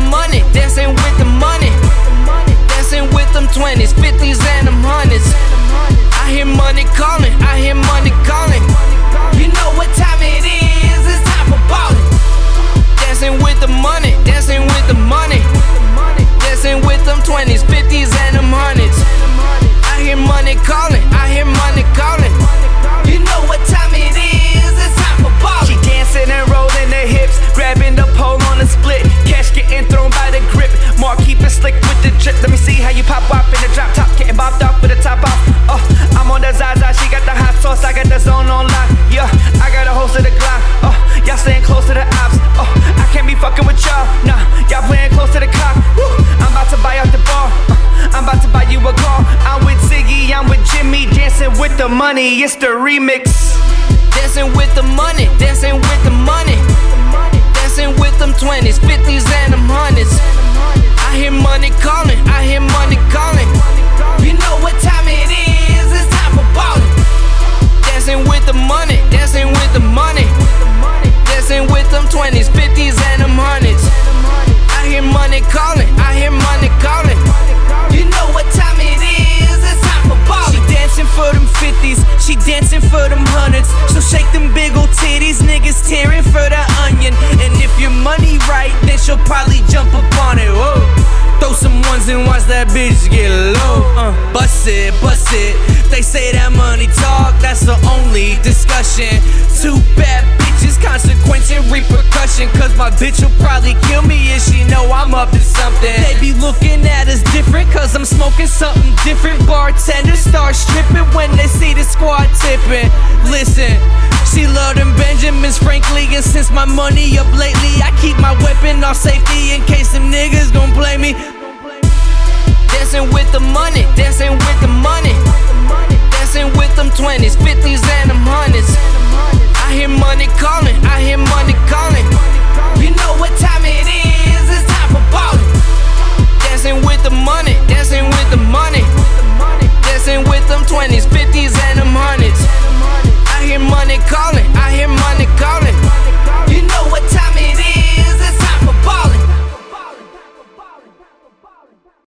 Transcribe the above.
money, dancing with the money, dancing with them 20s, 50s, and them 100s. I hear money calling, I hear money calling. You know what time it is, it's time for ballin'. Dancing with the money, dancing with the money, dancing with them 20s, 50s, and them 100s. I hear money calling, I hear money calling. You know what time it is, it's time for ballin'. She dancing and rolling her hips, grabbing the pole on the split. Cash getting thrown by the grip. Mark keep it slick with the drip. Let me see how you pop up in the drop top, getting bopped off with the top off. I'm on the Zaza, she got the hot sauce, I got the zone on lock. Yeah, I got a host of the Glock. Y'all staying close to the ops. I can't be fucking with y'all. Nah, y'all playing close to the clock. I'm about to buy out the bar. I'm about to buy you a car. I'm with Ziggy, I'm with Jimmy, dancing with the money. It's the remix. Dancing with the money, dancing with the money, dancing with them 20s, 50s, and them 100s. I hear money calling, I hear money calling. You know what time it is, it's time for ballin'. Dancing with the money, dancing with the money, dancing with them 20s, 50s, and them 100s. I hear money calling, I hear money calling. You know what time it is, it's time for ballin'. She dancing for them 50s, she dancing for them 100s. So shake them big ol' titties, niggas tearing for the onion. And if your money right, then she'll probably jump up on it. Whoa. Throw some ones and watch that bitch get low. Bust it, bust it. They say that money talk, that's the only discussion. Two bad bitches, consequence and repercussion. Cause my bitch will probably kill me if she know I'm up to something. They be looking at us different, cause I'm smoking something different. Bartenders start stripping when they see the squad tipping. Listen, she love them Benjamins, frankly. And since my money up lately, I keep my weapon off safety in case them niggas gon' play me. Dancing with the money, dancing with the money, dancing with them 20s, 50s, and them 100s. I hear money calling, I hear money calling.